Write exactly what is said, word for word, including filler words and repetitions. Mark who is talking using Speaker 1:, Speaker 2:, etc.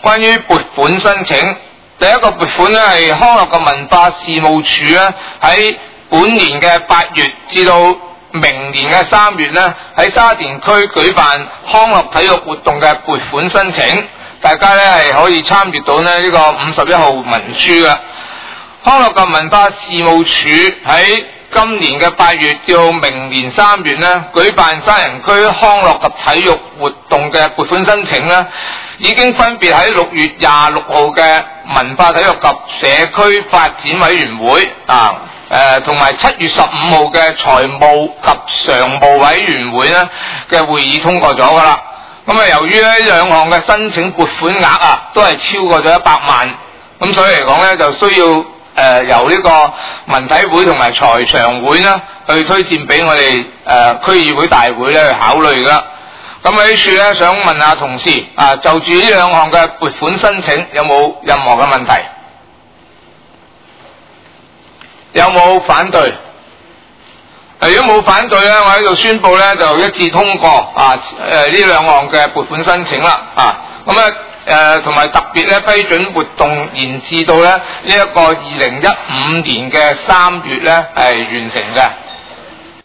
Speaker 1: 關於撥款申請，第一個撥款咧係康樂及文化事務署咧喺本年嘅八月至到明年嘅三月咧喺沙田區舉辦康樂體育活動嘅撥款申請，大家咧係可以參閱到咧呢個五十一號文書嘅。康樂及文化事務署喺今年嘅八月至到明年三月咧舉辦沙田區康樂及體育活動嘅撥款申請咧，已經分別喺六月廿六號嘅文化體育及社區發展委員會啊，誒同埋七月十五號嘅財務及常務委員會咧嘅會議通過咗噶啦。咁啊，由於呢兩項嘅申請撥款額啊都係超過咗一百萬，咁所以嚟講咧就需要誒、呃、由呢個文體會同埋財常會呢去推薦俾我哋誒、呃、區議會大會咧去考慮噶。咁喺呢處咧想問下同事啊，就住呢兩項嘅撥款申請有冇任何嘅問題？有冇反對？如果冇反對咧，我喺度宣布咧就一致通過啊！誒呢兩項嘅撥款申請啦啊！咁咧誒同埋特別咧批准活動延至到咧呢一個二零一五年嘅三月咧係完成嘅。